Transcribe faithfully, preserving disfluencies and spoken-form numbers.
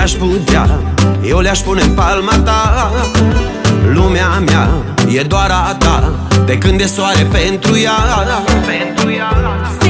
aș putea, eu le-aș pune în palma ta. Lumea mea e doar a ta, de când e soare pentru ea, pentru ea.